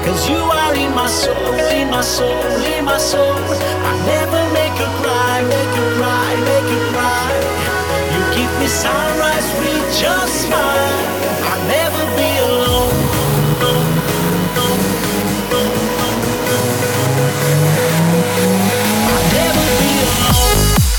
Cause you are in my soul, in my soul, in my soul. I never make you cry, make you cry, make you cry. You give me sunrise with your smile. I'll never be alone. I'll never be alone.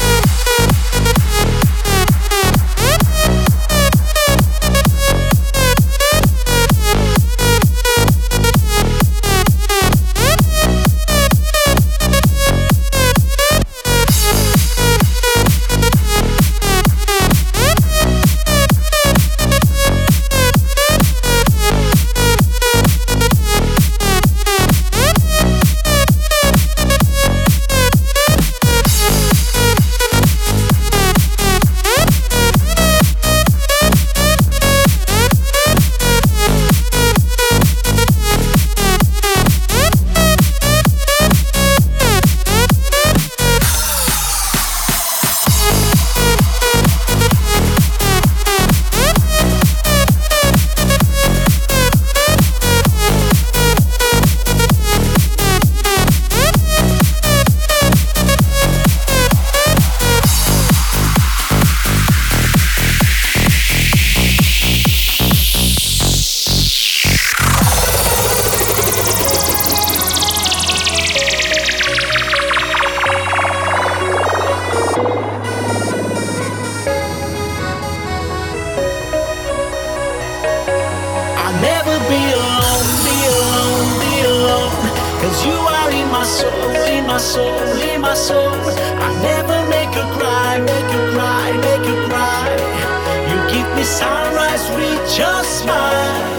Never be alone, be alone, be alone. Cause you are in my soul, in my soul, in my soul. I never make you cry, make you cry, make you cry. You give me sunrise with your smile.